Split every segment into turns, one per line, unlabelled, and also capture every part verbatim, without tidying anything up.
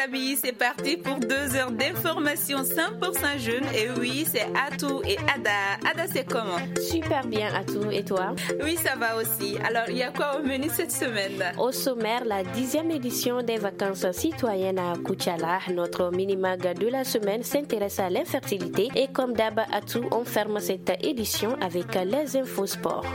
amis, c'est parti pour deux heures d'information cent pour cent jeune. Et oui, c'est Atou et Ada. Ada, c'est comment?
Super bien, Atou. Et toi?
Oui, ça va aussi. Alors, il y a quoi au menu cette semaine?
Au sommaire, la dixième édition des vacances citoyennes à Koutiala. Notre mini-mag de la semaine s'intéresse à l'infertilité. Et comme d'hab, Atou, on ferme cette édition avec les infos sport.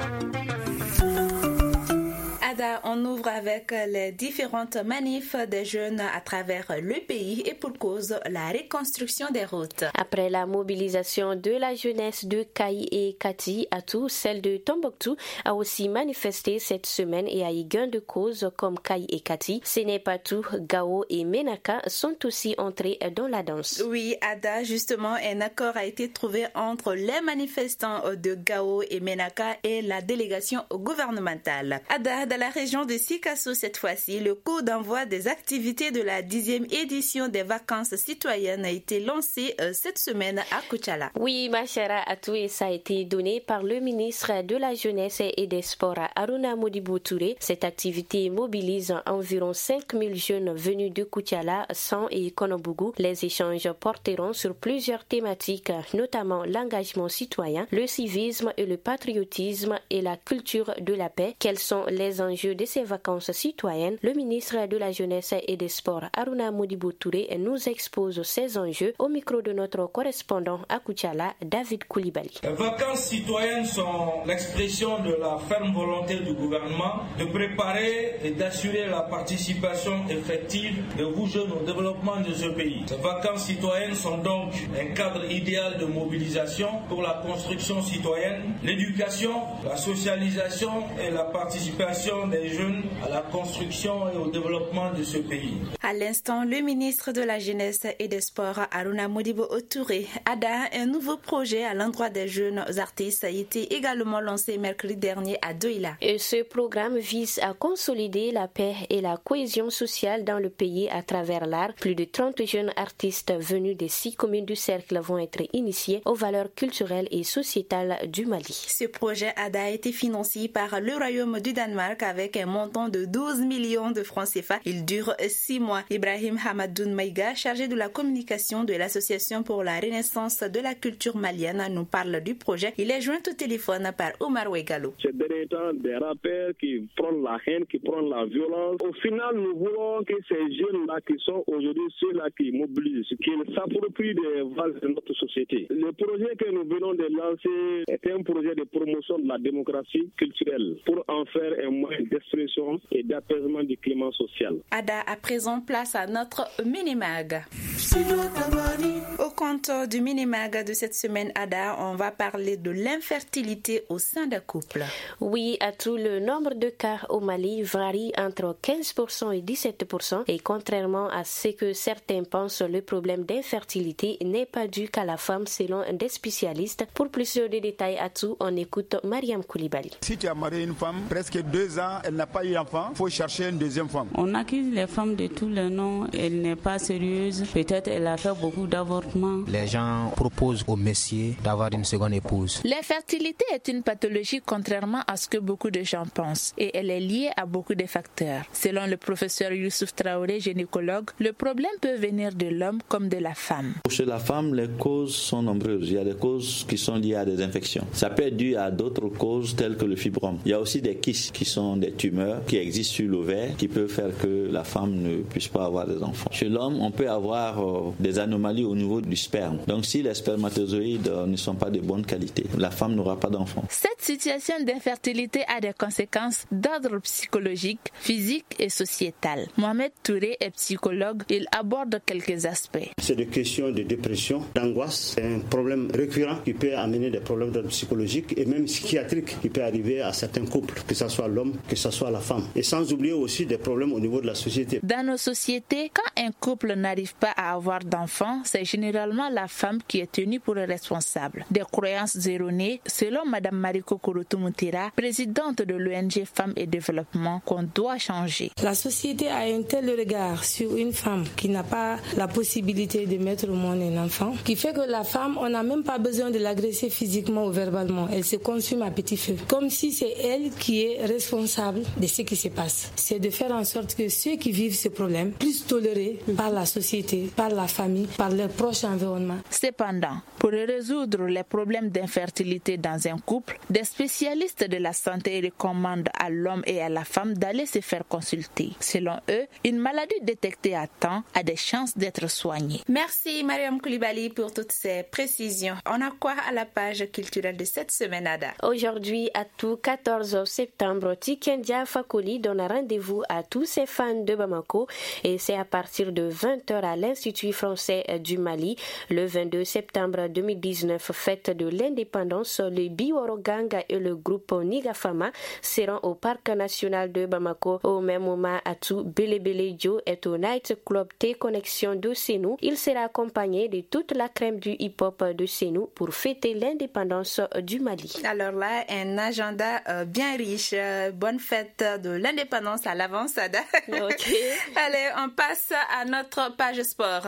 Ada, on ouvre avec les différentes manifs des jeunes à travers le pays et pour cause la reconstruction des routes.
Après la mobilisation de la jeunesse de Kayi et Kati, Atou, celle de Tombouctou a aussi manifesté cette semaine et a eu gain de cause comme Kayi et Kati. Ce n'est pas tout, Gao et Menaka sont aussi entrés dans la danse.
Oui, Ada, justement, un accord a été trouvé entre les manifestants de Gao et Menaka et la délégation gouvernementale. Ada, dans la région de Sikasso cette fois-ci, le coup d'envoi des activités de la dixième édition des vacances citoyennes a été lancé euh, cette semaine à Koutiala.
Oui, ma chère Atou, et ça a été donné par le ministre de la Jeunesse et des Sports, Aruna Modibo Touré. Cette activité mobilise environ cinq mille jeunes venus de Koutiala, San et Konobougou. Les échanges porteront sur plusieurs thématiques, notamment l'engagement citoyen, le civisme et le patriotisme et la culture de la paix. Quels sont les enjeux de ces vacances citoyennes? Le ministre de la Jeunesse et des Sports, Aruna Modibo Touré, nous expose ces enjeux au micro de notre correspondant à Koutiala, David Koulibaly.
Les vacances citoyennes sont l'expression de la ferme volonté du gouvernement de préparer et d'assurer la participation effective de vous jeunes au développement de ce pays. Ces vacances citoyennes sont donc un cadre idéal de mobilisation pour la construction citoyenne, l'éducation, la socialisation et la participation des jeunes à la construction et au développement de ce pays.
À l'instant, le ministre de la Jeunesse et des Sports, Aruna Modibo Touré, Ada, un nouveau projet à l'endroit des jeunes artistes a été également lancé mercredi dernier à Douila.
Et ce programme vise à consolider la paix et la cohésion sociale dans le pays à travers l'art. Plus de trente jeunes artistes venus des six communes du cercle vont être initiés aux valeurs culturelles et sociétales du Mali.
Ce projet Ada a été financé par le Royaume du Danemark avec un montant de douze millions de francs C F A. Il dure six mois. Ibrahim Hamadoun Maïga, chargé de la communication de l'Association pour la Renaissance de la culture malienne, nous parle du projet. Il est joint au téléphone par Omar Ouegalo.
Ces derniers temps, des rappeurs qui prennent la haine, qui prennent la violence. Au final, nous voulons que ces jeunes-là qui sont aujourd'hui ceux-là qui mobilisent, qui s'approprient des valeurs de notre société. Le projet que nous venons de lancer est un projet de promotion de la démocratie culturelle pour en faire un moyen d'expression et d'apaisement du climat social.
Ada, à présent, place à notre mini-mag. Au compte du mini-mag de cette semaine, Ada, on va parler de l'infertilité au sein d'un couple.
Oui, à tout, le nombre de cas au Mali varie entre quinze pour cent et dix-sept pour cent et contrairement à ce que certains pensent, le problème d'infertilité n'est pas dû qu'à la femme selon des spécialistes. Pour plus de détails à tout, on écoute Mariam Koulibaly.
Si tu as marié une femme, presque deux ans, elle n'a pas eu d'enfant, il faut chercher une deuxième femme.
On accuse les femmes de tous les noms, elle n'est pas sérieuse, peut-être elle a fait beaucoup d'avortements.
Les gens proposent aux messieurs d'avoir une seconde épouse.
L'infertilité est une pathologie contrairement à ce que beaucoup de gens pensent et elle est liée à beaucoup de facteurs. Selon le professeur Youssouf Traoré, gynécologue, le problème peut venir de l'homme comme de la femme.
Chez la femme, les causes sont nombreuses. Il y a des causes qui sont liées à des infections. Ça peut être dû à d'autres causes telles que le fibrome. Il y a aussi des kystes qui sont des tumeurs qui existent sur l'ovaire qui peuvent faire que la femme ne puisse pas avoir des enfants. Chez l'homme, on peut avoir euh, des anomalies au niveau du sperme. Donc si les spermatozoïdes euh, ne sont pas de bonne qualité, la femme n'aura pas d'enfant.
Cette situation d'infertilité a des conséquences d'ordre psychologique, physique et sociétal. Mohamed Touré est psychologue. Il aborde quelques aspects.
C'est des questions de dépression, d'angoisse. C'est un problème récurrent qui peut amener des problèmes d'ordre psychologique et même psychiatrique qui peut arriver à certains couples, que ce soit l'homme, que ce soit la femme. Et sans oublier aussi des problèmes au niveau de la société.
Dans nos sociétés, quand un couple n'arrive pas à avoir d'enfants, c'est généralement la femme qui est tenue pour responsable. Des croyances erronées, selon Mme Mariko Kouroutou-Moutira, présidente de l'O N G Femmes et Développement, qu'on doit changer.
La société a un tel regard sur une femme qui n'a pas la possibilité de mettre au monde un enfant, qui fait que la femme, on n'a même pas besoin de l'agresser physiquement ou verbalement. Elle se consume à petit feu. Comme si c'est elle qui est responsable de ce qui se passe. C'est de faire en sorte que ceux qui vivent ce problème problème, plus tolérés par la société, par la famille, par leur proche environnement.
Cependant, pour résoudre les problèmes d'infertilité dans un couple, des spécialistes de la santé recommandent à l'homme et à la femme d'aller se faire consulter. Selon eux, une maladie détectée à temps a des chances d'être soignée.
Merci Mariam Koulibaly pour toutes ces précisions. On a quoi à la page culturelle de cette semaine, Ada?
Aujourd'hui, à tout quatorze septembre, Tikendia Fakoli donne rendez-vous à tous ses fans de Bamako et c'est à partir de vingt heures à l'Institut français du Mali. Le vingt-deux septembre deux mille dix-neuf, fête de l'indépendance, le Biworo Gang et le groupe Nigafama seront au Parc national de Bamako. Au même moment, Atou Belebele Dio est au Night Club T-Connexion de Sénou. Il sera accompagné de toute la crème du hip-hop de Sénou pour fêter l'indépendance du Mali.
Alors là, un agenda euh, bien riche. Bonne fête de l'indépendance à l'avance, Ada.
Ok.
Allez, on passe à notre page sport.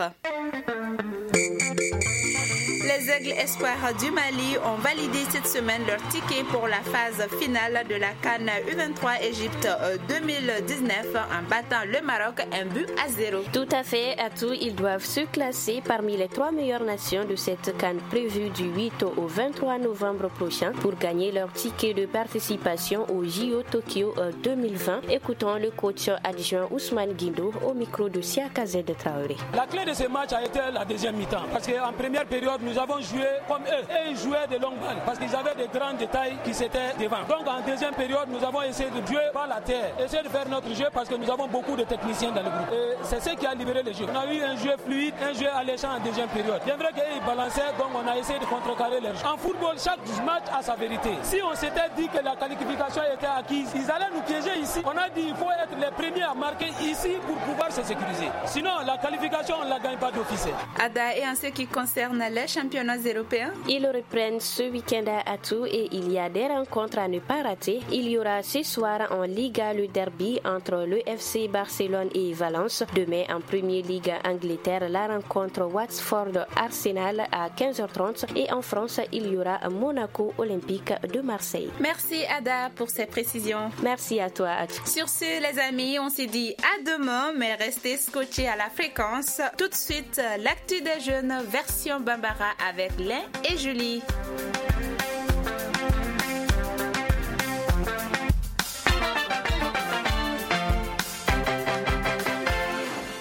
Les Aigles Espoirs du Mali ont validé cette semaine leur ticket pour la phase finale de la CAN U vingt-trois Égypte deux mille dix-neuf en battant le Maroc un but à zéro.
Tout à fait, à tout, ils doivent se classer parmi les trois meilleures nations de cette CAN prévue du huit au vingt-trois novembre prochain pour gagner leur ticket de participation au J O Tokyo deux mille vingt. Écoutons le coach adjoint Ousmane Guindo au micro de Siaka Z Traoré.
La clé de ce match a été la deuxième mi-temps parce qu'en première période, nous avons joué comme eux et ils jouaient de longues balles parce qu'ils avaient des grands détails qui s'étaient devant. Donc en deuxième période, nous avons essayé de jouer par la terre, essayer de faire notre jeu parce que nous avons beaucoup de techniciens dans le groupe. Et c'est ce qui a libéré le jeu. On a eu un jeu fluide, un jeu alléchant en deuxième période. Bien vrai qu'ils balançaient, donc on a essayé de contrecarrer leur jeu. En football, chaque match a sa vérité. Si on s'était dit que la qualification était acquise, ils allaient nous piéger ici. On a dit qu'il faut être les premiers à marquer ici pour pouvoir se sécuriser. Sinon, la qualification, on ne la gagne pas d'office.
Ada, et en ce qui concerne les championnats européens,
ils reprennent ce week-end à Atou et il y a des rencontres à ne pas rater. Il y aura ce soir en Liga le derby entre le F C Barcelone et Valence. Demain en Premier League Angleterre, la rencontre Watford-Arsenal à quinze heures trente et en France, il y aura Monaco Olympique de Marseille.
Merci Ada pour ces précisions.
Merci à toi Atou.
Sur ce les amis, on s'est dit à demain, mais restez scotchés à la fréquence. Tout de suite, l'actu des jeunes version Bambara avec Lin et Julie.